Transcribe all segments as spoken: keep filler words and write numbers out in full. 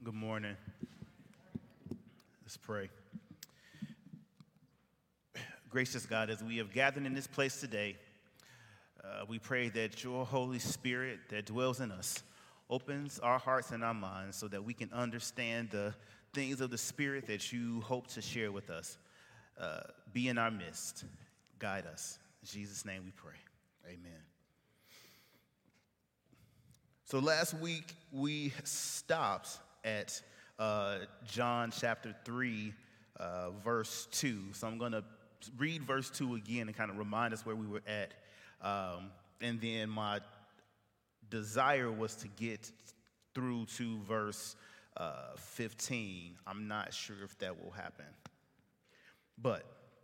Good morning. Let's pray. Gracious God, as we have gathered in this place today, uh, we pray that your Holy Spirit that dwells in us opens our hearts and our minds so that we can understand the things of the Spirit that you hope to share with us. Uh, be in our midst. Guide us. In Jesus' name we pray. Amen. So last week we stopped at uh, John chapter three, uh, verse two. So I'm going to read verse two again and kind of remind us where we were at. Um, and then my desire was to get through to verse uh, fifteen. I'm not sure if that will happen. But,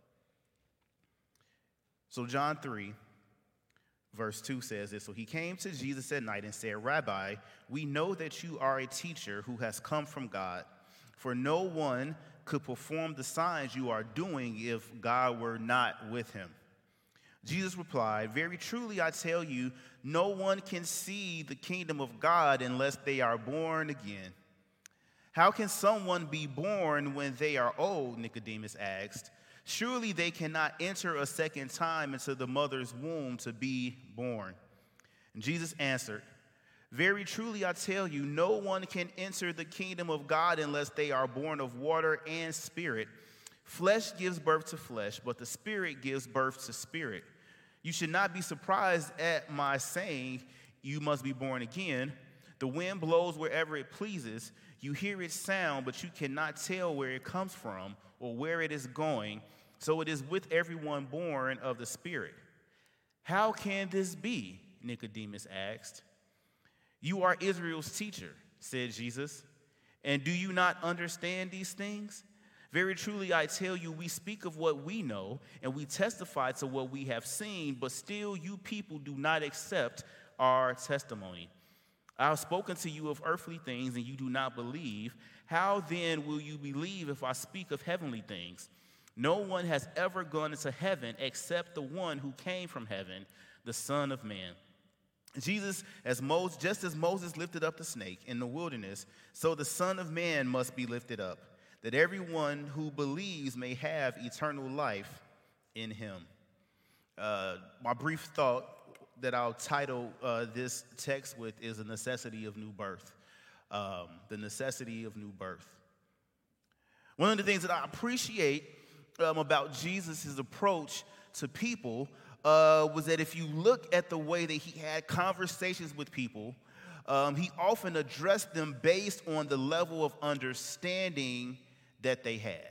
so John three, verse two says this. So he came to Jesus at night and said, Rabbi, we know that you are a teacher who has come from God, for no one could perform the signs you are doing if God were not with him. Jesus replied, very truly I tell you, no one can see the kingdom of God unless they are born again. How can someone be born when they are old? Nicodemus asked. Surely they cannot enter a second time into the mother's womb to be born. And Jesus answered, very truly I tell you, no one can enter the kingdom of God unless they are born of water and spirit. Flesh gives birth to flesh, but the Spirit gives birth to spirit. You should not be surprised at my saying, you must be born again. The wind blows wherever it pleases. You hear its sound, but you cannot tell where it comes from or where it is going. So it is with everyone born of the Spirit. How can this be? Nicodemus asked. You are Israel's teacher, said Jesus. And do you not understand these things? Very truly I tell you, we speak of what we know, and we testify to what we have seen, but still you people do not accept our testimony. I have spoken to you of earthly things, and you do not believe. How then will you believe if I speak of heavenly things? No one has ever gone into heaven except the one who came from heaven, the Son of Man. Jesus, as Moses, just as Moses lifted up the snake in the wilderness, so the Son of Man must be lifted up, that everyone who believes may have eternal life in him. Uh, my brief thought that I'll title uh, this text with is the necessity of new birth. Um, the necessity of new birth. One of the things that I appreciate um, about Jesus' approach to people uh, was that if you look at the way that he had conversations with people, um, he often addressed them based on the level of understanding that they had.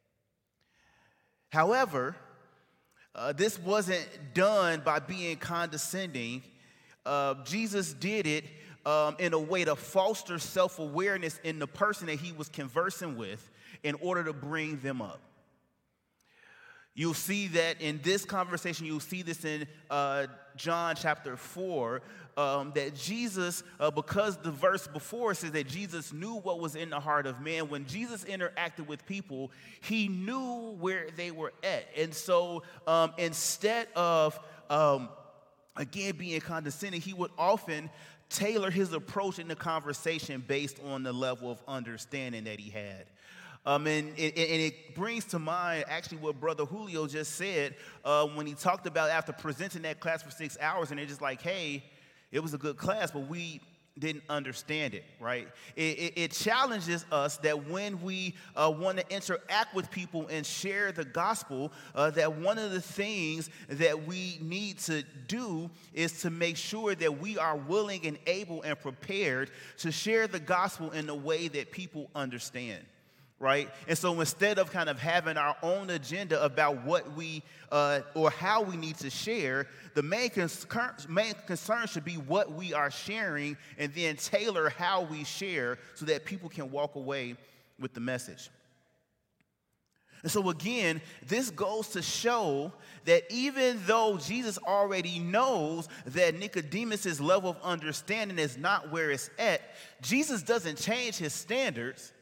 However, uh, this wasn't done by being condescending. Uh, Jesus did it um, in a way to foster self-awareness in the person that he was conversing with in order to bring them up. You'll see that in this conversation, you'll see this in uh, John chapter four, um, that Jesus, uh, because the verse before says that Jesus knew what was in the heart of man, when Jesus interacted with people, he knew where they were at. And so um, instead of, um, again, being condescending, he would often tailor his approach in the conversation based on the level of understanding that he had. Um, and, and, and it brings to mind actually what Brother Julio just said uh, when he talked about after presenting that class for six hours, and they're just like, hey, it was a good class, but we didn't understand it, right? It, it, it challenges us that when we uh, want to interact with people and share the gospel, uh, that one of the things that we need to do is to make sure that we are willing and able and prepared to share the gospel in a way that people understand. Right? And so instead of kind of having our own agenda about what we uh, or how we need to share, the main concern, main concern should be what we are sharing and then tailor how we share so that people can walk away with the message. And so again, this goes to show that even though Jesus already knows that Nicodemus' level of understanding is not where it's at, Jesus doesn't change his standards.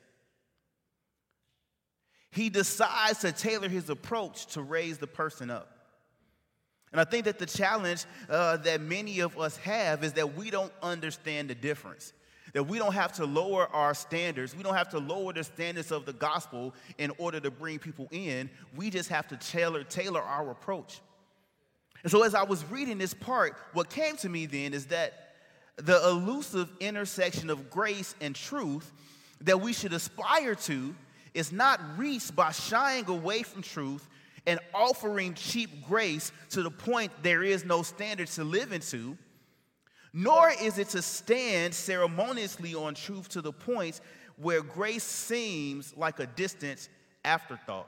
He decides to tailor his approach to raise the person up. And I think that the challenge uh, that many of us have is that we don't understand the difference. That we don't have to lower our standards. We don't have to lower the standards of the gospel in order to bring people in. We just have to tailor, tailor our approach. And so as I was reading this part, what came to me then is that the elusive intersection of grace and truth that we should aspire to is not reached by shying away from truth and offering cheap grace to the point there is no standard to live into, nor is it to stand ceremoniously on truth to the point where grace seems like a distant afterthought.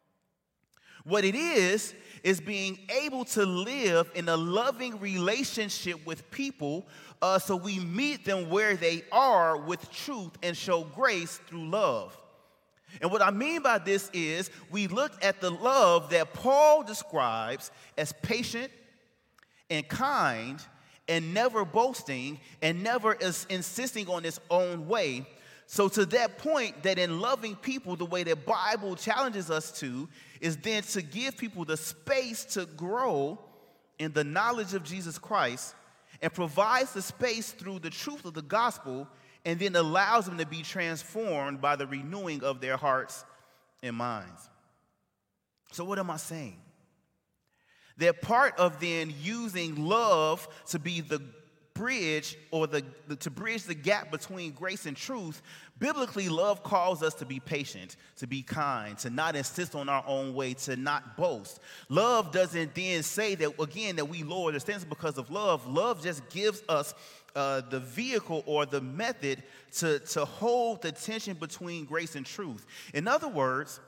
What it is, is being able to live in a loving relationship with people uh, so we meet them where they are with truth and show grace through love. And what I mean by this is we look at the love that Paul describes as patient and kind and never boasting and never is insisting on its own way. So to that point, that in loving people the way the Bible challenges us to is then to give people the space to grow in the knowledge of Jesus Christ and provides the space through the truth of the gospel and then allows them to be transformed by the renewing of their hearts and minds. So what am I saying? That part of then using love to be the bridge or the, the to bridge the gap between grace and truth, biblically love calls us to be patient, to be kind, to not insist on our own way, to not boast. Love doesn't then say that, again, that we lower the standards because of love. Love just gives us uh, the vehicle or the method to, to hold the tension between grace and truth. In other words,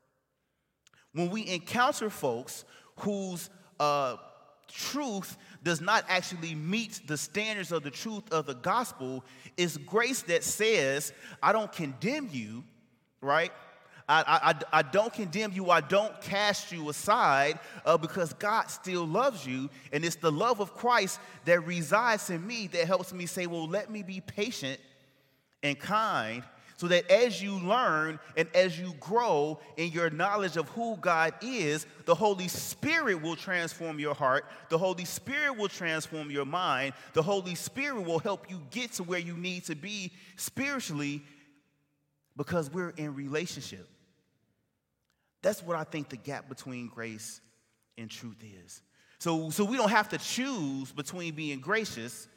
when we encounter folks whose uh, truth does not actually meet the standards of the truth of the gospel, it's grace that says, I don't condemn you, right? I, I, I don't condemn you. I don't cast you aside uh, because God still loves you. And it's the love of Christ that resides in me that helps me say, well, let me be patient and kind so that as you learn and as you grow in your knowledge of who God is, the Holy Spirit will transform your heart. The Holy Spirit will transform your mind. The Holy Spirit will help you get to where you need to be spiritually because we're in relationship. That's what I think the gap between grace and truth is. So, so we don't have to choose between being gracious,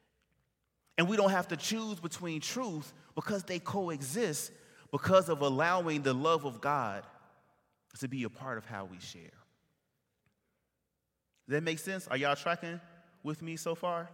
and we don't have to choose between truth because they coexist because of allowing the love of God to be a part of how we share. Does that make sense? Are y'all tracking with me so far?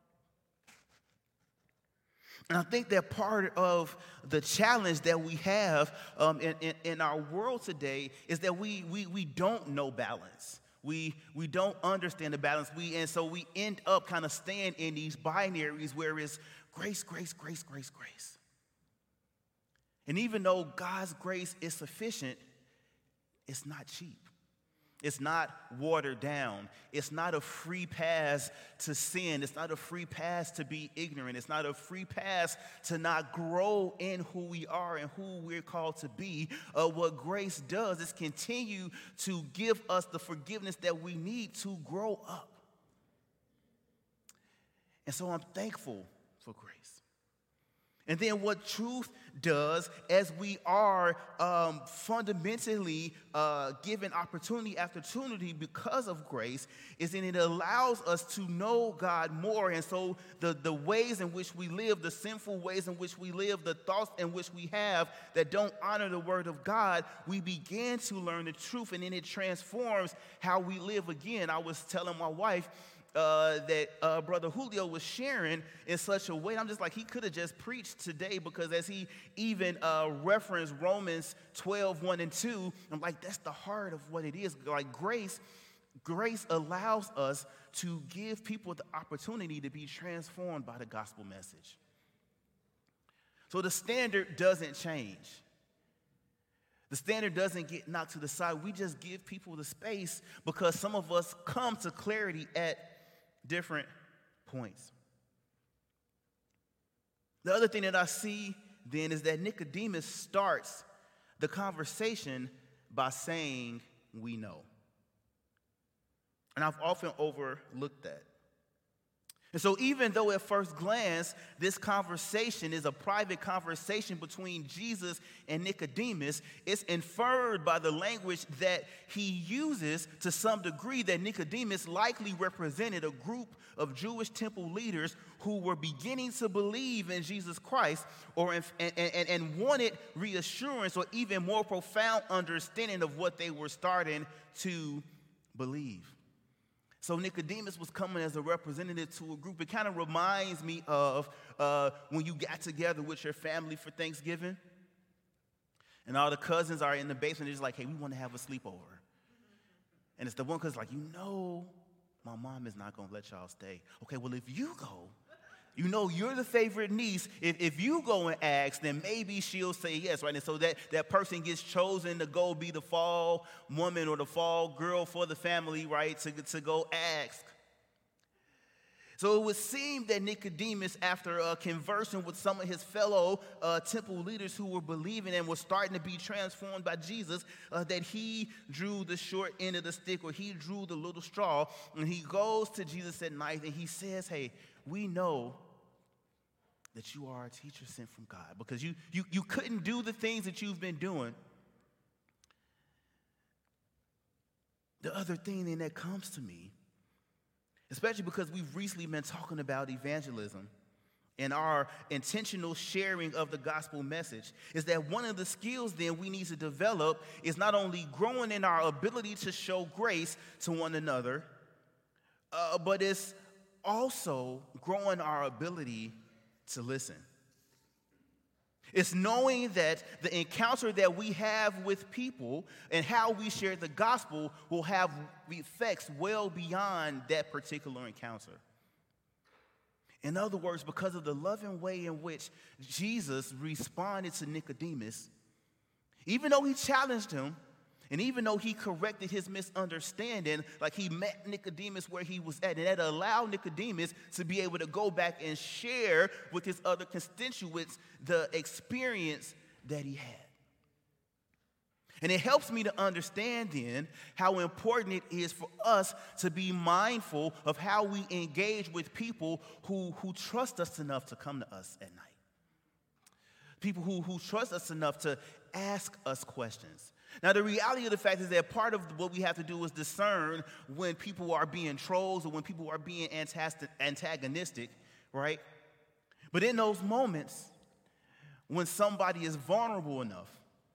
And I think that part of the challenge that we have um, in, in, in our world today is that we, we, we don't know balance. We, we don't understand the balance. We, and so we end up kind of staying in these binaries where it's grace, grace, grace, grace, grace. And even though God's grace is sufficient, it's not cheap. It's not watered down. It's not a free pass to sin. It's not a free pass to be ignorant. It's not a free pass to not grow in who we are and who we're called to be. Uh, what grace does is continue to give us the forgiveness that we need to grow up. And so I'm thankful for grace. And then what truth does, as we are um, fundamentally uh, given opportunity after opportunity because of grace, is that it allows us to know God more. And so the, the ways in which we live, the sinful ways in which we live, the thoughts in which we have that don't honor the word of God, we begin to learn the truth, and then it transforms how we live again. I was telling my wife, Uh, that uh, Brother Julio was sharing in such a way. I'm just like, he could have just preached today, because as he even uh, referenced Romans twelve, one and two, I'm like, that's the heart of what it is. Like grace, grace allows us to give people the opportunity to be transformed by the gospel message. So the standard doesn't change. The standard doesn't get knocked to the side. We just give people the space because some of us come to clarity at different points. The other thing that I see then is that Nicodemus starts the conversation by saying, we know. And I've often overlooked that. And so even though at first glance, this conversation is a private conversation between Jesus and Nicodemus, it's inferred by the language that he uses to some degree that Nicodemus likely represented a group of Jewish temple leaders who were beginning to believe in Jesus Christ or in, and, and, and wanted reassurance or even more profound understanding of what they were starting to believe. So Nicodemus was coming as a representative to a group. It kind of reminds me of uh, when you got together with your family for Thanksgiving, and all the cousins are in the basement. They're just like, hey, we want to have a sleepover. And it's the one cousin like, you know, my mom is not going to let y'all stay. Okay, well, if you go, you know you're the favorite niece. If, if you go and ask, then maybe she'll say yes, right? And so that, that person gets chosen to go be the fall woman or the fall girl for the family, right, to, to go ask. So it would seem that Nicodemus, after uh, conversing with some of his fellow uh, temple leaders who were believing and were starting to be transformed by Jesus, uh, that he drew the short end of the stick, or he drew the little straw, and he goes to Jesus at night and he says, hey, we know that you are a teacher sent from God, because you, you, you couldn't do the things that you've been doing. The other thing then that comes to me, especially because we've recently been talking about evangelism and our intentional sharing of the gospel message, is that one of the skills then we need to develop is not only growing in our ability to show grace to one another, uh, but it's also growing our ability to listen. It's knowing that the encounter that we have with people and how we share the gospel will have effects well beyond that particular encounter. In other words, because of the loving way in which Jesus responded to Nicodemus, even though he challenged him, and even though he corrected his misunderstanding, like he met Nicodemus where he was at, and that allowed Nicodemus to be able to go back and share with his other constituents the experience that he had. And it helps me to understand then how important it is for us to be mindful of how we engage with people who, who trust us enough to come to us at night. People who, who trust us enough to ask us questions. Now, the reality of the fact is that part of what we have to do is discern when people are being trolls or when people are being antagonistic, right? But in those moments, when somebody is vulnerable enough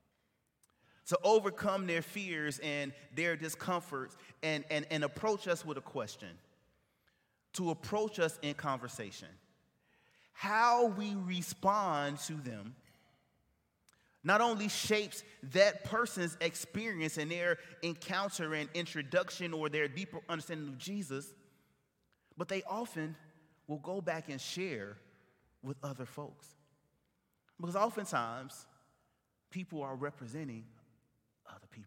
to overcome their fears and their discomforts and, and, and approach us with a question, to approach us in conversation, how we respond to them not only shapes that person's experience and their encounter and introduction or their deeper understanding of Jesus, but they often will go back and share with other folks. Because oftentimes, people are representing other people.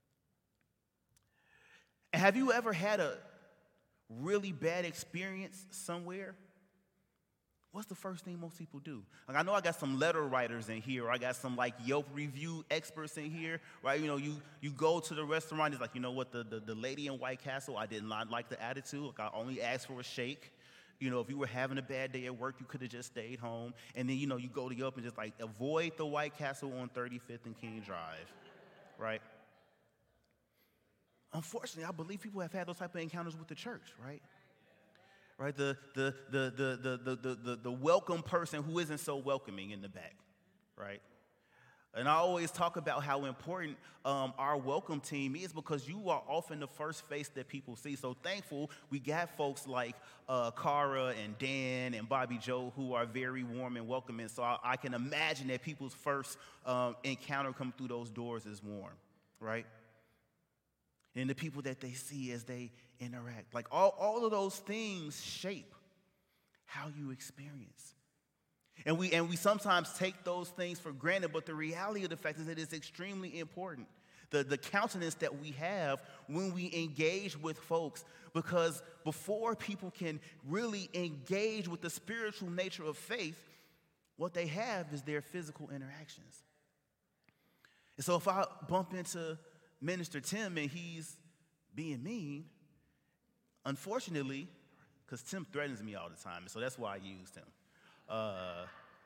And have you ever had a really bad experience somewhere? What's the first thing most people do? Like, I know I got some letter writers in here, or I got some like Yelp review experts in here, right? You know, you you go to the restaurant, it's like, you know what, the, the, the lady in White Castle, I did not like the attitude. Like, I only asked for a shake. You know, if you were having a bad day at work, you could have just stayed home. And then, you know, you go to Yelp and just like avoid the White Castle on thirty-fifth and King Drive, right? Unfortunately, I believe people have had those type of encounters with the church, right? Right, the the the the the the the the welcome person who isn't so welcoming in the back, right? And I always talk about how important um, our welcome team is, because you are often the first face that people see. So thankful we got folks like uh, Cara and Dan and Bobby Joe who are very warm and welcoming. So I, I can imagine that people's first um, encounter come through those doors is warm, right? And the people that they see as they interact. Like all, all of those things shape how you experience. And we and we sometimes take those things for granted, but the reality of the fact is that it's extremely important. The, the countenance that we have when we engage with folks, because before people can really engage with the spiritual nature of faith, what they have is their physical interactions. And so if I bump into Minister Tim and he's being mean, unfortunately, because Tim threatens me all the time, and so that's why I used him. Uh,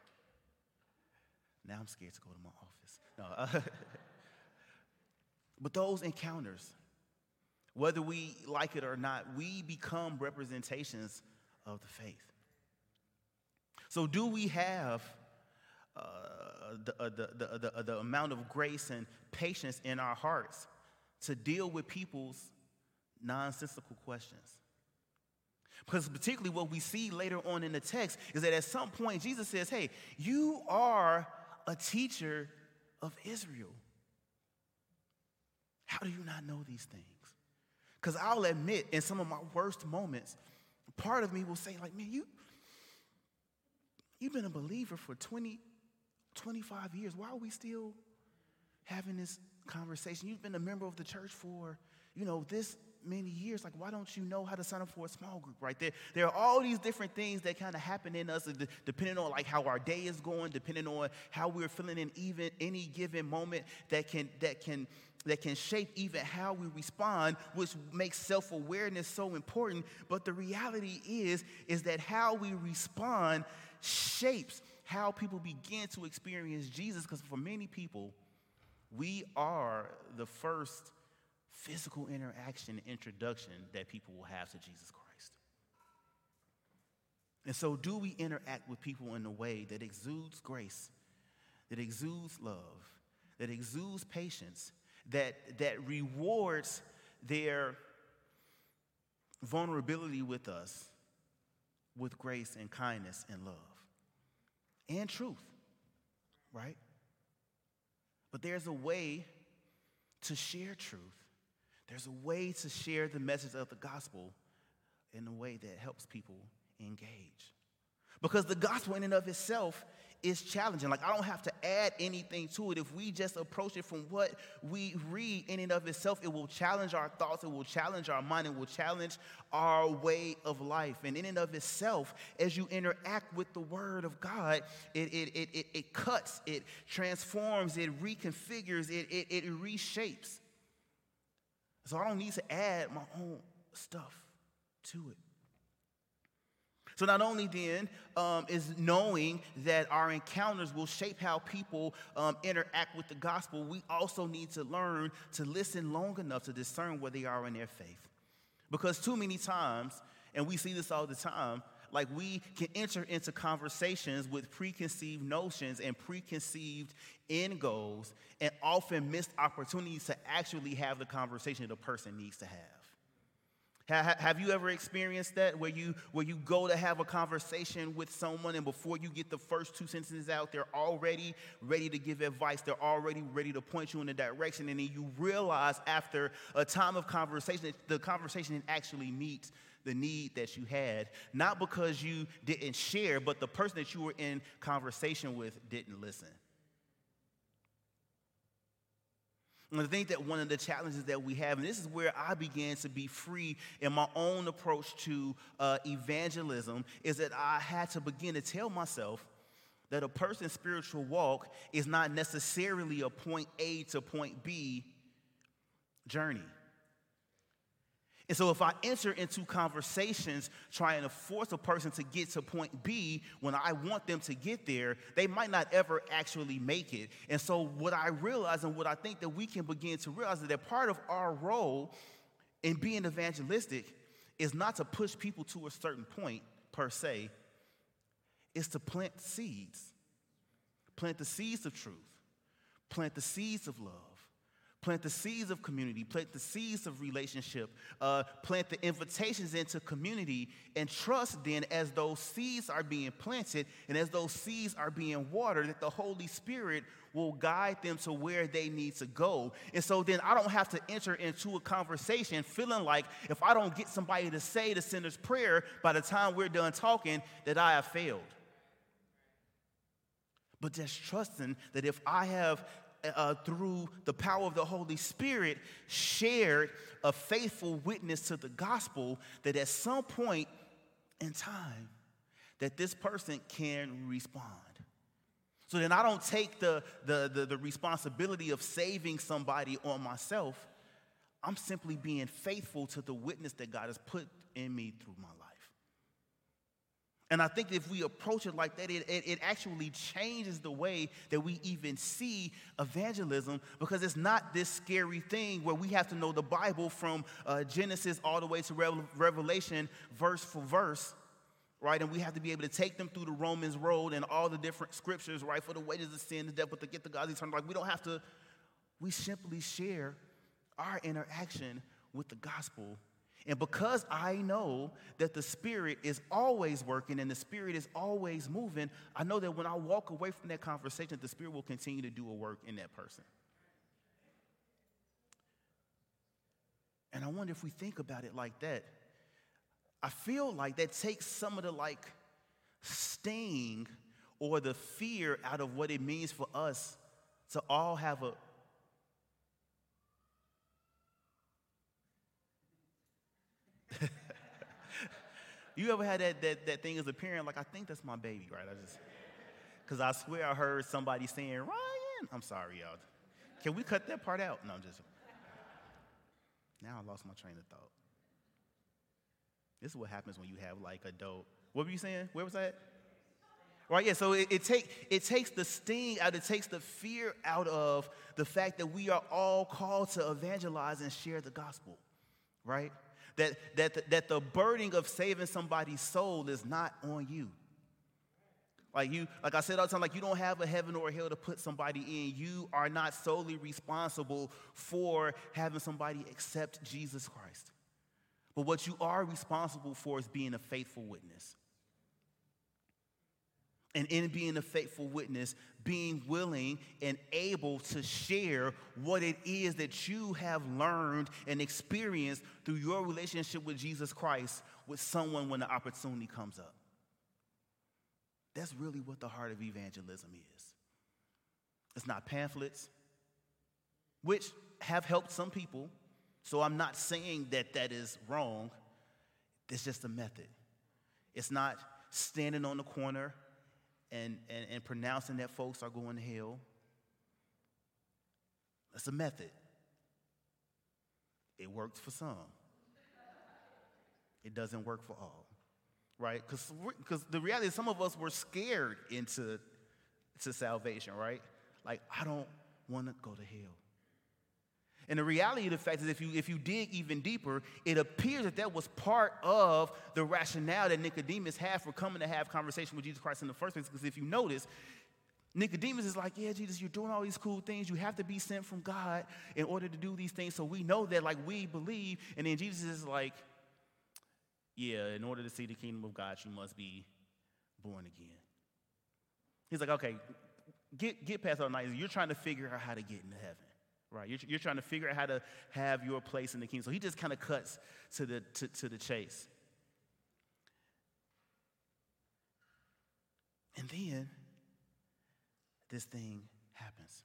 now I'm scared to go to my office. No, uh, but those encounters, whether we like it or not, we become representations of the faith. So do we have uh, the, uh, the, the, the, uh, the amount of grace and patience in our hearts to deal with people's nonsensical questions? Because particularly what we see later on in the text is that at some point Jesus says, hey, you are a teacher of Israel. How do you not know these things? Because I'll admit, in some of my worst moments, part of me will say, like, man, you, you've been a believer for twenty, twenty-five years. Why are we still having this conversation? You've been a member of the church for, you know, this many years. Like, why don't you know how to sign up for a small group, right? There, there are all these different things that kind of happen in us, depending on, like, how our day is going, depending on how we're feeling in even any given moment that can, that can, that can shape even how we respond, which makes self-awareness so important. But the reality is, is that how we respond shapes how people begin to experience Jesus, because for many people, we are the first physical interaction, introduction that people will have to Jesus Christ. And so do we interact with people in a way that exudes grace, that exudes love, that exudes patience, that, that rewards their vulnerability with us with grace and kindness and love and truth, right? But there's a way to share truth. There's a way to share the message of the gospel in a way that helps people engage. Because the gospel in and of itself is challenging. Like, I don't have to add anything to it. If we just approach it from what we read in and of itself, it will challenge our thoughts, it will challenge our mind, it will challenge our way of life. And in and of itself, as you interact with the word of God, it, it, it, it, it cuts, it transforms, it reconfigures, it, it, it reshapes. So I don't need to add my own stuff to it. So not only then um, is knowing that our encounters will shape how people um, interact with the gospel, we also need to learn to listen long enough to discern where they are in their faith. Because too many times, and we see this all the time, like, we can enter into conversations with preconceived notions and preconceived end goals and often missed opportunities to actually have the conversation the person needs to have. Have you ever experienced that, where you where you go to have a conversation with someone and before you get the first two sentences out, they're already ready to give advice, they're already ready to point you in a direction, and then you realize after a time of conversation that the conversation actually meets the need that you had, not because you didn't share, but the person that you were in conversation with didn't listen. And I think that one of the challenges that we have, and this is where I began to be free in my own approach to uh, evangelism, is that I had to begin to tell myself that a person's spiritual walk is not necessarily a point A to point B journey. And so if I enter into conversations trying to force a person to get to point B when I want them to get there, they might not ever actually make it. And so what I realize, and what I think that we can begin to realize, is that part of our role in being evangelistic is not to push people to a certain point per se. It's to plant seeds. Plant the seeds of truth. Plant the seeds of love. Plant the seeds of community, plant the seeds of relationship, uh, plant the invitations into community, and trust then, as those seeds are being planted and as those seeds are being watered, that the Holy Spirit will guide them to where they need to go. And so then I don't have to enter into a conversation feeling like if I don't get somebody to say the sinner's prayer by the time we're done talking, that I have failed. But just trusting that if I have Uh, through the power of the Holy Spirit, shared a faithful witness to the gospel, that at some point in time, that this person can respond. So then I don't take the, the, the, the responsibility of saving somebody on myself. I'm simply being faithful to the witness that God has put in me through my life. And I think if we approach it like that, it, it, it actually changes the way that we even see evangelism, because it's not this scary thing where we have to know the Bible from uh, Genesis all the way to Re- Revelation, verse for verse, right? And we have to be able to take them through the Romans road and all the different scriptures, right? For the wages of sin, the death, but to get the God's eternal life. We don't have to, we simply share our interaction with the gospel. And because I know that the Spirit is always working and the Spirit is always moving, I know that when I walk away from that conversation, the Spirit will continue to do a work in that person. And I wonder if we think about it like that, I feel like that takes some of the like sting or the fear out of what it means for us to all have a You ever had that, that that thing as a parent, like, I think that's my baby, right? I just, because I swear I heard somebody saying, Ryan. I'm sorry, y'all. Can we cut that part out? No, I'm just, now I lost my train of thought. This is what happens when you have, like, adult, what were you saying? Where was that? Right, yeah, so it, it, take, it takes the sting out, it takes the fear out of the fact that we are all called to evangelize and share the gospel, right? That, that, that the burden of saving somebody's soul is not on you. Like you, like I said all the time, like you don't have a heaven or a hell to put somebody in. You are not solely responsible for having somebody accept Jesus Christ. But what you are responsible for is being a faithful witness. And in being a faithful witness, being willing and able to share what it is that you have learned and experienced through your relationship with Jesus Christ with someone when the opportunity comes up. That's really what the heart of evangelism is. It's not pamphlets, which have helped some people, so I'm not saying that that is wrong. It's just a method. It's not standing on the corner And, and, and pronouncing that folks are going to hell. That's a method. It works for some. It doesn't work for all, right? Because the reality is some of us were scared into to salvation, right? Like, I don't want to go to hell. And the reality of the fact is, if you if you dig even deeper, it appears that that was part of the rationale that Nicodemus had for coming to have conversation with Jesus Christ in the first place. Because if you notice, Nicodemus is like, yeah, Jesus, you're doing all these cool things. You have to be sent from God in order to do these things. So we know that, like, we believe. And then Jesus is like, yeah, in order to see the kingdom of God, you must be born again. He's like, okay, get, get past all night. You're trying to figure out how to get into heaven. Right, you're, you're trying to figure out how to have your place in the kingdom. So he just kind of cuts to the to, to the chase. And then this thing happens.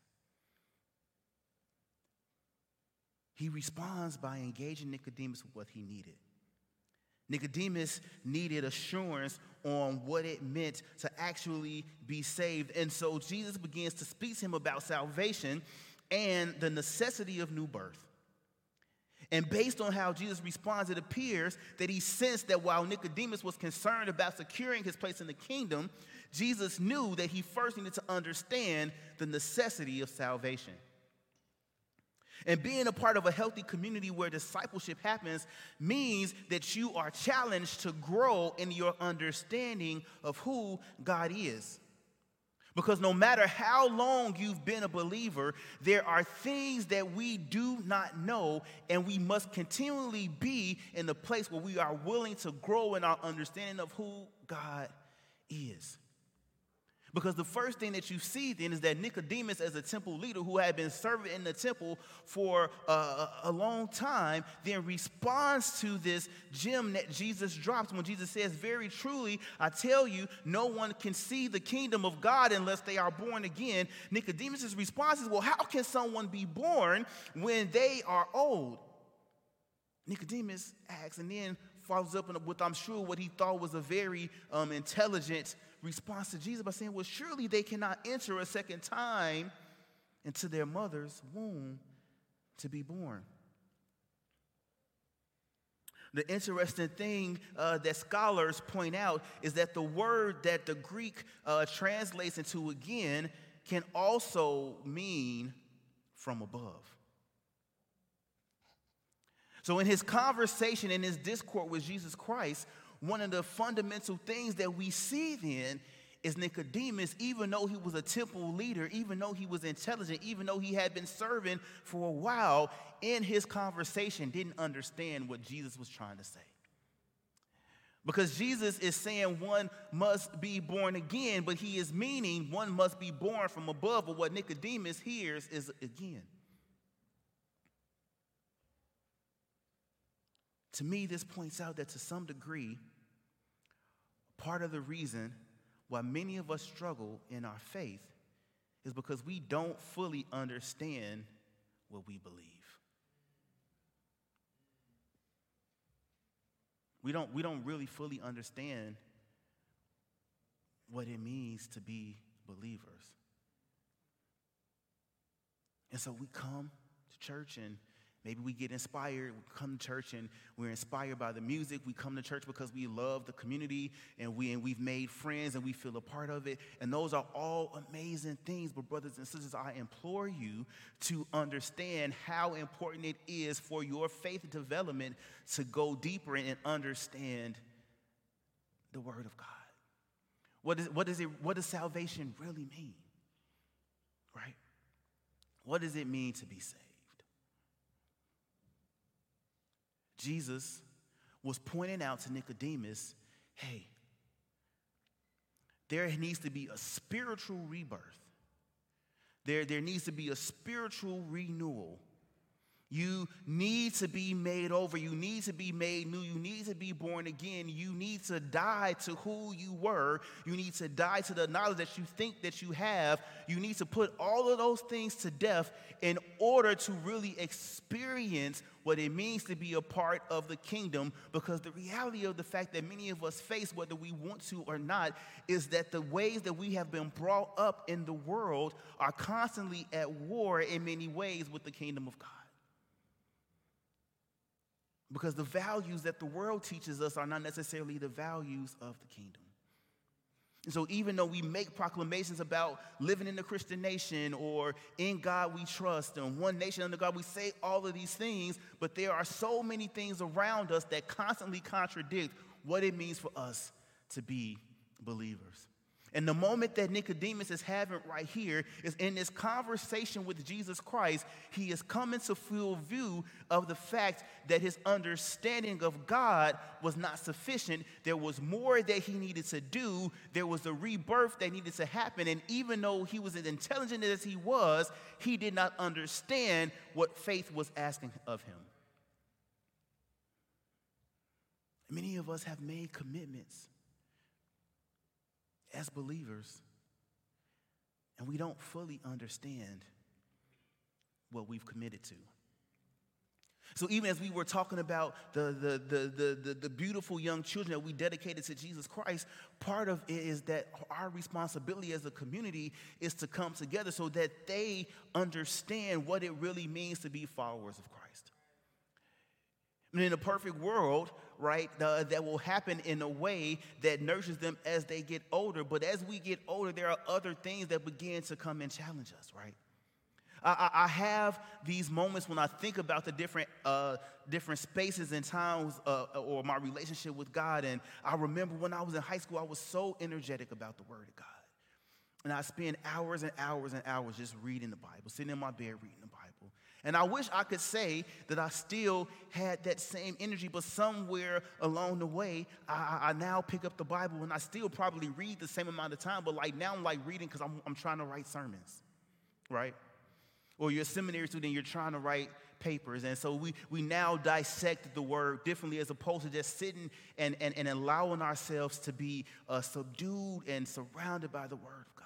He responds by engaging Nicodemus with what he needed. Nicodemus needed assurance on what it meant to actually be saved. And so Jesus begins to speak to him about salvation and the necessity of new birth. And based on how Jesus responds, it appears that he sensed that while Nicodemus was concerned about securing his place in the kingdom, Jesus knew that he first needed to understand the necessity of salvation. And being a part of a healthy community where discipleship happens means that you are challenged to grow in your understanding of who God is. Because no matter how long you've been a believer, there are things that we do not know, and we must continually be in the place where we are willing to grow in our understanding of who God is. Because the first thing that you see then is that Nicodemus, as a temple leader who had been serving in the temple for uh, a long time, then responds to this gem that Jesus drops when Jesus says, very truly, I tell you, no one can see the kingdom of God unless they are born again. Nicodemus' response is, well, how can someone be born when they are old? Nicodemus asks, and then follows up with, I'm sure, what he thought was a very um, intelligent response to Jesus by saying, well, surely they cannot enter a second time into their mother's womb to be born. The interesting thing uh, that scholars point out is that the word that the Greek uh, translates into again can also mean from above. So in his conversation, in his discourse with Jesus Christ, one of the fundamental things that we see then is Nicodemus, even though he was a temple leader, even though he was intelligent, even though he had been serving for a while, in his conversation didn't understand what Jesus was trying to say. Because Jesus is saying one must be born again, but he is meaning one must be born from above, but what Nicodemus hears is again. To me, this points out that to some degree, part of the reason why many of us struggle in our faith is because we don't fully understand what we believe. We don't, we don't really fully understand what it means to be believers. And so we come to church and maybe we get inspired. We come to church and we're inspired by the music. We come to church because we love the community and, we, and we've made friends and we feel a part of it. And those are all amazing things. But brothers and sisters, I implore you to understand how important it is for your faith development to go deeper and understand the Word of God. What, is, what, is it, what does salvation really mean? Right? What does it mean to be saved? Jesus was pointing out to Nicodemus, hey, there needs to be a spiritual rebirth. There, there needs to be a spiritual renewal. You need to be made over. You need to be made new. You need to be born again. You need to die to who you were. You need to die to the knowledge that you think that you have. You need to put all of those things to death in order to really experience what it means to be a part of the kingdom, because the reality of the fact that many of us face, whether we want to or not, is that the ways that we have been brought up in the world are constantly at war in many ways with the kingdom of God. Because the values that the world teaches us are not necessarily the values of the kingdom. And so even though we make proclamations about living in the Christian nation or in God we trust and one nation under God, we say all of these things, but there are so many things around us that constantly contradict what it means for us to be believers. And the moment that Nicodemus is having right here is in this conversation with Jesus Christ, he is coming to full view of the fact that his understanding of God was not sufficient. There was more that he needed to do. There was a rebirth that needed to happen. And even though he was as intelligent as he was, he did not understand what faith was asking of him. Many of us have made commitments as believers, and we don't fully understand what we've committed to. So even as we were talking about the, the, the, the, the, the beautiful young children that we dedicated to Jesus Christ, part of it is that our responsibility as a community is to come together so that they understand what it really means to be followers of Christ. I mean, in a perfect world, right, uh, that will happen in a way that nurtures them as they get older. But as we get older, there are other things that begin to come and challenge us, right? I, I have these moments when I think about the different uh, different spaces and times uh, or my relationship with God. And I remember when I was in high school, I was so energetic about the Word of God. And I spend hours and hours and hours just reading the Bible, sitting in my bed reading the Bible. And I wish I could say that I still had that same energy, but somewhere along the way, I, I now pick up the Bible and I still probably read the same amount of time, but like now I'm like reading because I'm, I'm trying to write sermons, right? Or you're a seminary student, you're trying to write papers. And so we, we now dissect the Word differently as opposed to just sitting and, and, and allowing ourselves to be uh, subdued and surrounded by the Word of God.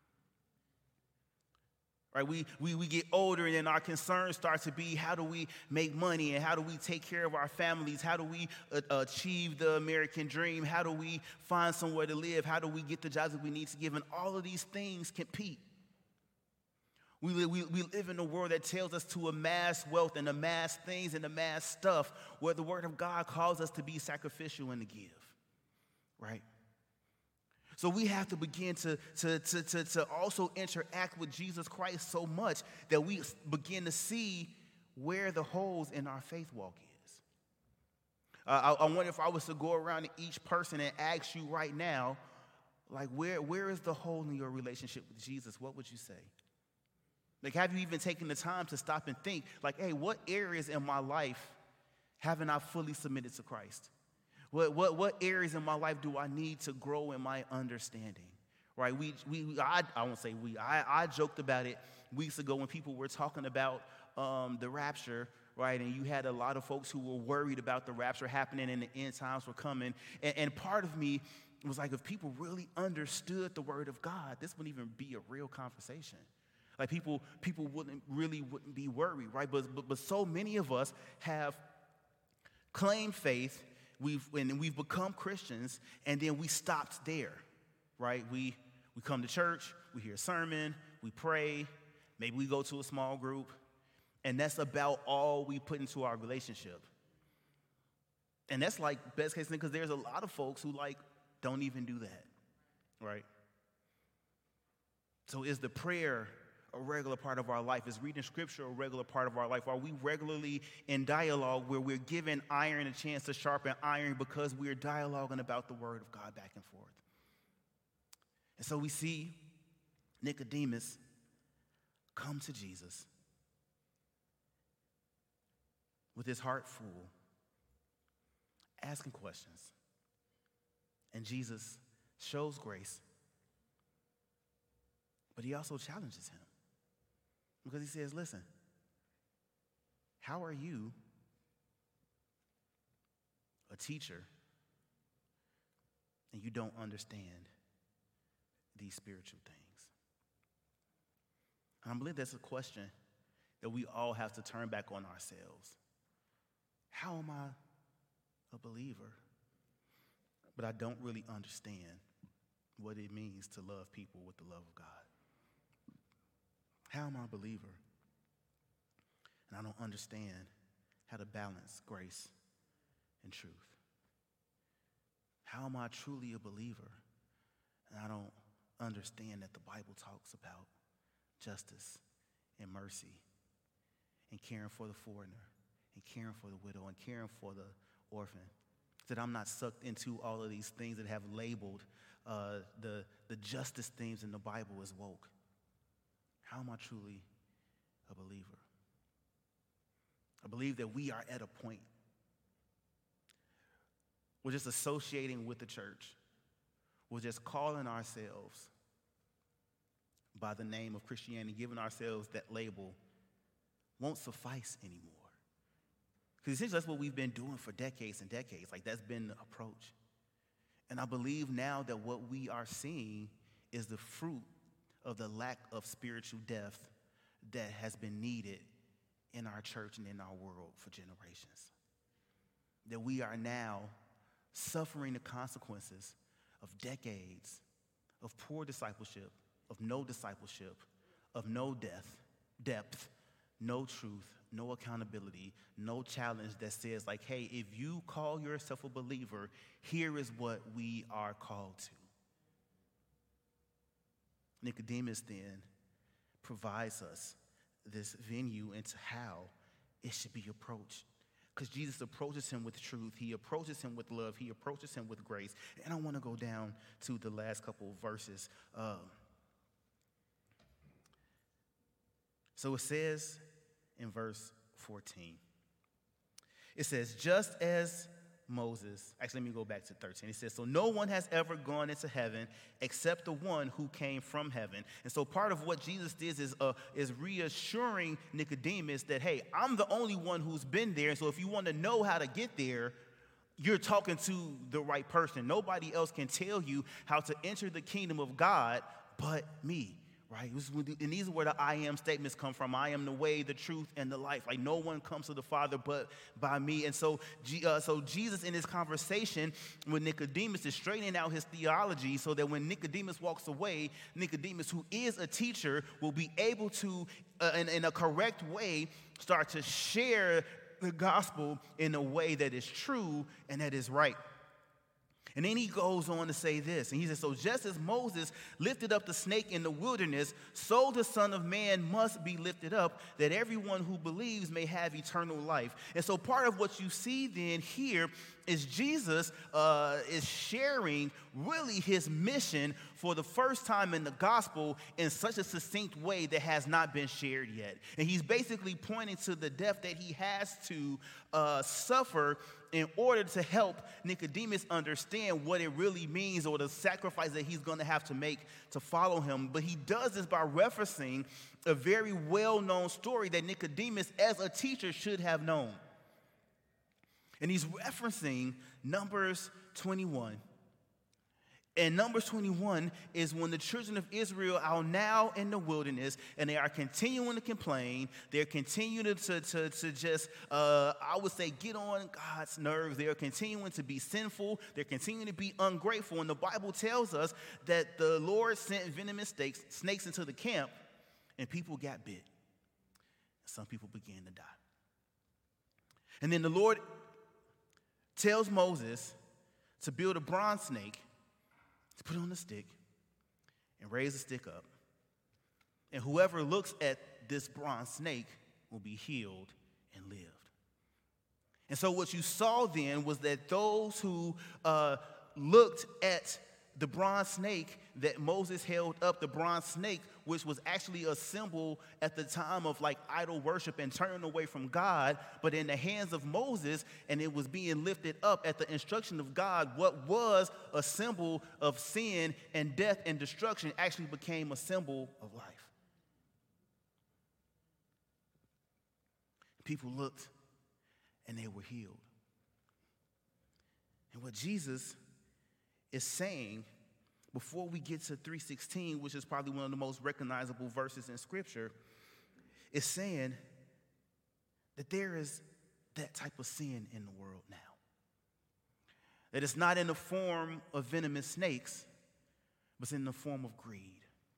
Right, we, we, we get older and then our concerns start to be how do we make money and how do we take care of our families? How do we uh, achieve the American dream? How do we find somewhere to live? How do we get the jobs that we need to give? And all of these things compete. We live, we, we live in a world that tells us to amass wealth and amass things and amass stuff, where the word of God calls us to be sacrificial and to give, right? So we have to begin to, to, to, to, to also interact with Jesus Christ so much that we begin to see where the holes in our faith walk is. Uh, I, I wonder if I was to go around to each person and ask you right now, like, where, where is the hole in your relationship with Jesus? What would you say? Like, have you even taken the time to stop and think, like, hey, what areas in my life haven't I fully submitted to Christ? What, what, what areas in my life do I need to grow in my understanding, right? We, we, I, I won't say we, I, I joked about it weeks ago when people were talking about um, the rapture, right? And you had a lot of folks who were worried about the rapture happening and the end times were coming. And, and part of me was like, if people really understood the word of God, this wouldn't even be a real conversation. Like people, people wouldn't really wouldn't be worried, right? But, but, but so many of us have claimed faith. We've and we've become Christians, and then we stopped there, right? We we come to church, we hear a sermon, we pray, maybe we go to a small group, and that's about all we put into our relationship. And that's like best case scenario, because there's a lot of folks who like don't even do that, right? So is the prayer a regular part of our life? Is reading scripture a regular part of our life? Are we regularly in dialogue where we're giving iron a chance to sharpen iron because we're dialoguing about the word of God back and forth? And so we see Nicodemus come to Jesus with his heart full, asking questions. And Jesus shows grace, but he also challenges him. Because he says, listen, how are you, a teacher, and you don't understand these spiritual things? And I believe that's a question that we all have to turn back on ourselves. How am I a believer, but I don't really understand what it means to love people with the love of God? How am I a believer, and I don't understand how to balance grace and truth? How am I truly a believer, and I don't understand that the Bible talks about justice and mercy and caring for the foreigner and caring for the widow and caring for the orphan? That I'm not sucked into all of these things that have labeled uh, the, the justice themes in the Bible as woke. How am I truly a believer? I believe that we are at a point we're just associating with the church. We're just calling ourselves by the name of Christianity, giving ourselves that label won't suffice anymore. Because essentially that's what we've been doing for decades and decades. Like that's been the approach. And I believe now that what we are seeing is the fruit of the lack of spiritual depth that has been needed in our church and in our world for generations. That we are now suffering the consequences of decades of poor discipleship, of no discipleship, of no depth, depth, no truth, no accountability, no challenge that says like, hey, if you call yourself a believer, here is what we are called to. Nicodemus then provides us this venue into how it should be approached. Because Jesus approaches him with truth. He approaches him with love. He approaches him with grace. And I want to go down to the last couple of verses. Um, so it says in verse fourteen, it says, just as Moses, actually, let me go back to thirteen. It says, so no one has ever gone into heaven except the one who came from heaven. And so part of what Jesus did is, uh, is reassuring Nicodemus that, hey, I'm the only one who's been there. And so if you want to know how to get there, you're talking to the right person. Nobody else can tell you how to enter the kingdom of God but me, right? And these are where the I am statements come from. I am the way, the truth, and the life. Like no one comes to the Father but by me. And so, uh, so Jesus in this conversation with Nicodemus is straightening out his theology so that when Nicodemus walks away, Nicodemus, who is a teacher, will be able to, uh, in, in a correct way, start to share the gospel in a way that is true and that is right. And then he goes on to say this, and he says, so just as Moses lifted up the snake in the wilderness, so the Son of Man must be lifted up, that everyone who believes may have eternal life. And so part of what you see then here is Jesus uh, is sharing really his mission for the first time in the gospel in such a succinct way that has not been shared yet. And he's basically pointing to the death that he has to uh, suffer in order to help Nicodemus understand what it really means or the sacrifice that he's going to have to make to follow him. But he does this by referencing a very well-known story that Nicodemus, as a teacher, should have known. And he's referencing Numbers twenty-one. And Numbers twenty-one is when the children of Israel are now in the wilderness and they are continuing to complain. They're continuing to, to, to just, uh, I would say, get on God's nerves. They're continuing to be sinful. They're continuing to be ungrateful. And the Bible tells us that the Lord sent venomous snakes, snakes into the camp, and people got bit. Some people began to die. And then the Lord tells Moses to build a bronze snake, to put on a stick, and raise the stick up. And whoever looks at this bronze snake will be healed and lived. And so what you saw then was that those who uh, looked at the bronze snake that Moses held up, the bronze snake, which was actually a symbol at the time of like idol worship and turning away from God, but in the hands of Moses, and it was being lifted up at the instruction of God, what was a symbol of sin and death and destruction actually became a symbol of life. People looked and they were healed. And what Jesus is saying, before we get to three sixteen, which is probably one of the most recognizable verses in Scripture, is saying that there is that type of sin in the world now. That it's not in the form of venomous snakes, but it's in the form of greed.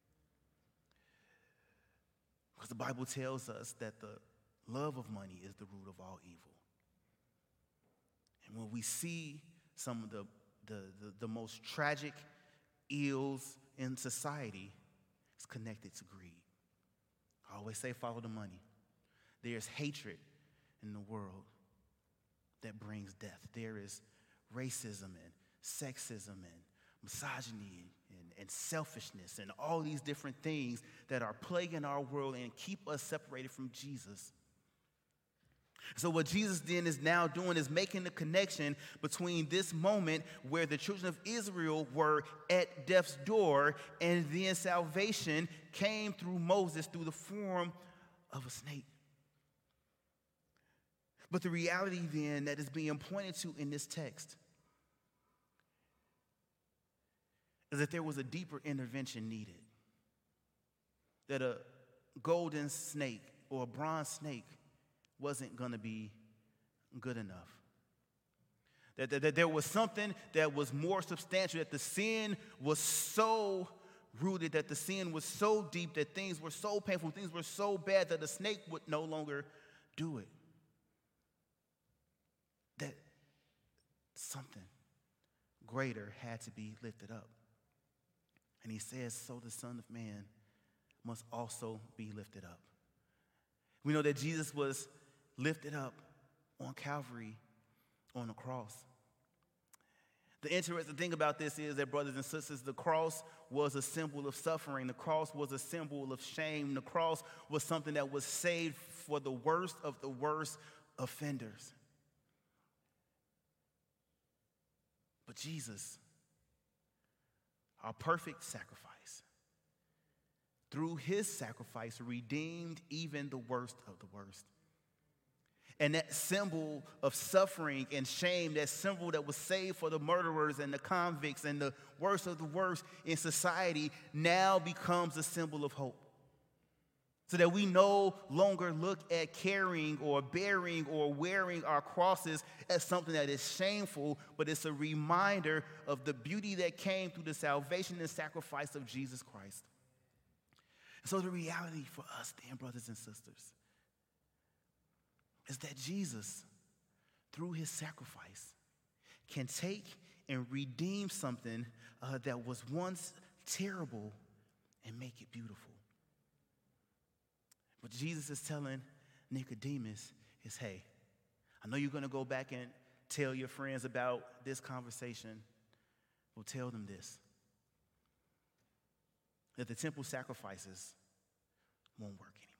Because the Bible tells us that the love of money is the root of all evil. And when we see some of the The, the, the most tragic ills in society is connected to greed. I always say follow the money. There's hatred in the world that brings death. There is racism and sexism and misogyny and, and selfishness and all these different things that are plaguing our world and keep us separated from Jesus. So what Jesus then is now doing is making the connection between this moment where the children of Israel were at death's door and then salvation came through Moses through the form of a snake. But the reality then that is being pointed to in this text is that there was a deeper intervention needed. That a golden snake or a bronze snake wasn't going to be good enough. That, that, that there was something that was more substantial, that the sin was so rooted, that the sin was so deep, that things were so painful, things were so bad that the snake would no longer do it. That something greater had to be lifted up. And he says, so the Son of Man must also be lifted up. We know that Jesus was lifted up on Calvary on the cross. The interesting thing about this is that, brothers and sisters, the cross was a symbol of suffering. The cross was a symbol of shame. The cross was something that was saved for the worst of the worst offenders. But Jesus, our perfect sacrifice, through his sacrifice, redeemed even the worst of the worst. And that symbol of suffering and shame, that symbol that was saved for the murderers and the convicts and the worst of the worst in society, now becomes a symbol of hope. So that we no longer look at carrying or bearing or wearing our crosses as something that is shameful, but it's a reminder of the beauty that came through the salvation and sacrifice of Jesus Christ. So the reality for us, then, brothers and sisters, is that Jesus, through his sacrifice, can take and redeem something uh, that was once terrible and make it beautiful. What Jesus is telling Nicodemus is, hey, I know you're going to go back and tell your friends about this conversation. Well, tell them this, that the temple sacrifices won't work anymore.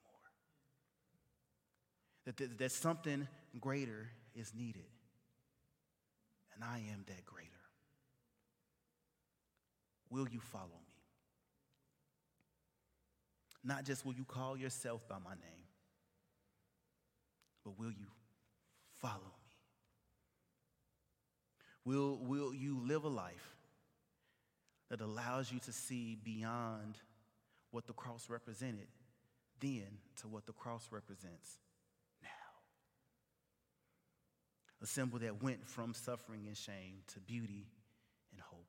That, that, that something greater is needed. And I am that greater. Will you follow me? Not just will you call yourself by my name, but will you follow me? Will, will you live a life that allows you to see beyond what the cross represented then to what the cross represents now? A symbol that went from suffering and shame to beauty and hope.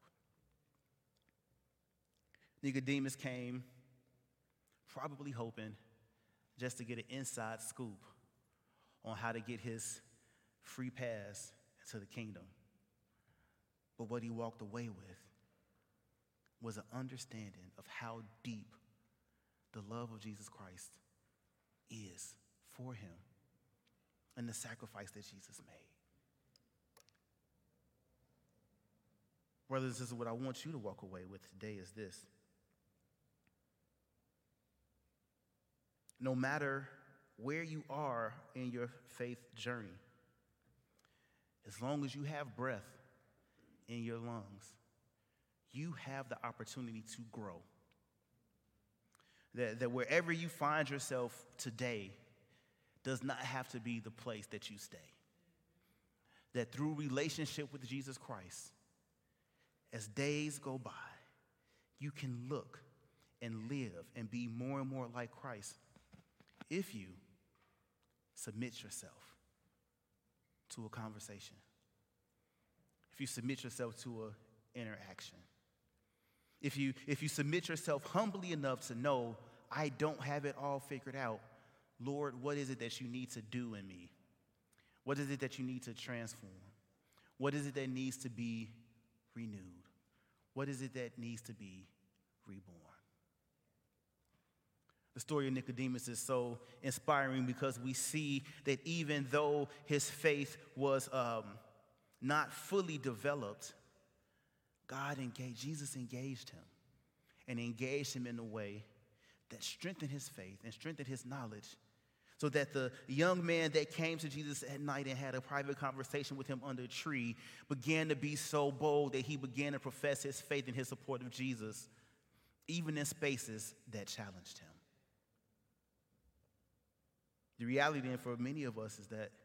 Nicodemus came probably hoping just to get an inside scoop on how to get his free pass to the kingdom. But what he walked away with was an understanding of how deep the love of Jesus Christ is for him and the sacrifice that Jesus made. Brothers and sisters, what I want you to walk away with today is this. No matter where you are in your faith journey, as long as you have breath in your lungs, you have the opportunity to grow. That, that wherever you find yourself today does not have to be the place that you stay. That through relationship with Jesus Christ, as days go by, you can look and live and be more and more like Christ if you submit yourself to a conversation, if you submit yourself to an interaction, if you, if you submit yourself humbly enough to know, I don't have it all figured out. Lord, what is it that you need to do in me? What is it that you need to transform? What is it that needs to be renewed? What is it that needs to be reborn? The story of Nicodemus is so inspiring because we see that even though his faith was um, not fully developed, God engaged, Jesus engaged him and engaged him in a way that strengthened his faith and strengthened his knowledge, so that the young man that came to Jesus at night and had a private conversation with him under a tree began to be so bold that he began to profess his faith and his support of Jesus, even in spaces that challenged him. The reality then for many of us is that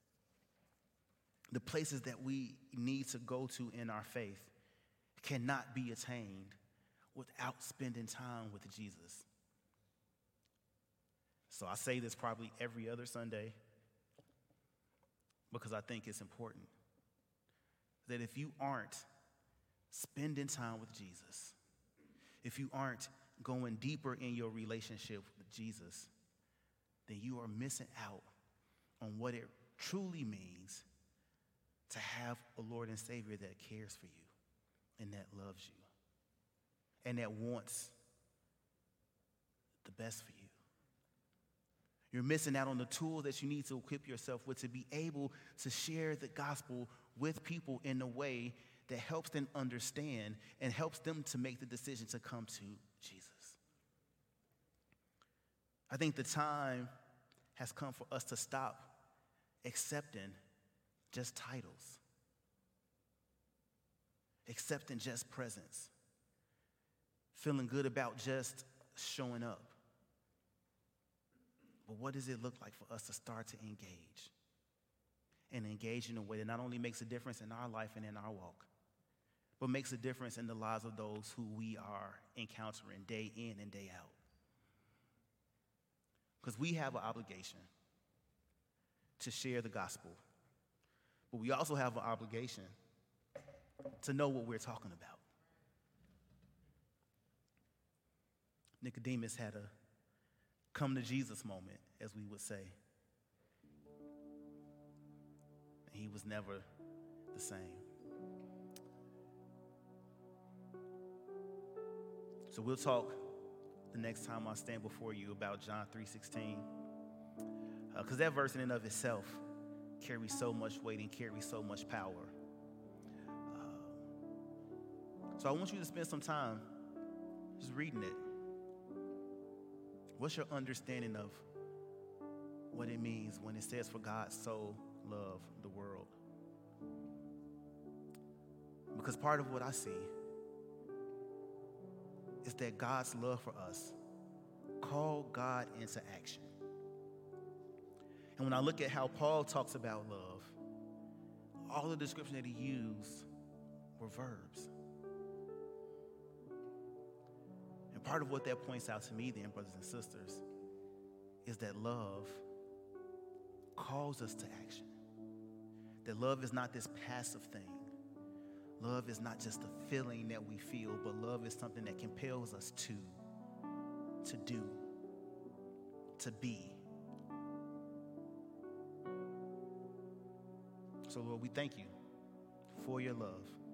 the places that we need to go to in our faith cannot be attained without spending time with Jesus. So I say this probably every other Sunday because I think it's important. That if you aren't spending time with Jesus, if you aren't going deeper in your relationship with Jesus, then you are missing out on what it truly means to have a Lord and Savior that cares for you and that loves you and that wants the best for you. You're missing out on the tool that you need to equip yourself with to be able to share the gospel with people in a way that helps them understand and helps them to make the decision to come to Jesus. I think the time has come for us to stop accepting just titles, accepting just presence, feeling good about just showing up. But what does it look like for us to start to engage? and engage in a way that not only makes a difference in our life and in our walk, but makes a difference in the lives of those who we are encountering day in and day out. Because we have an obligation to share the gospel, but we also have an obligation to know what we're talking about. Nicodemus had a come to Jesus moment, as we would say. He was never the same. So we'll talk the next time I stand before you about John three sixteen, because uh, that verse in and of itself carries so much weight and carries so much power. Uh, so I want you to spend some time just reading it. What's your understanding of what it means when it says, for God so loved the world? Because part of what I see is that God's love for us called God into action. And when I look at how Paul talks about love, all the description that he used were verbs. And part of what that points out to me then, brothers and sisters, is that love calls us to action. That love is not this passive thing. Love is not just a feeling that we feel, but love is something that compels us to, to do, to be. So Lord, we thank you for your love.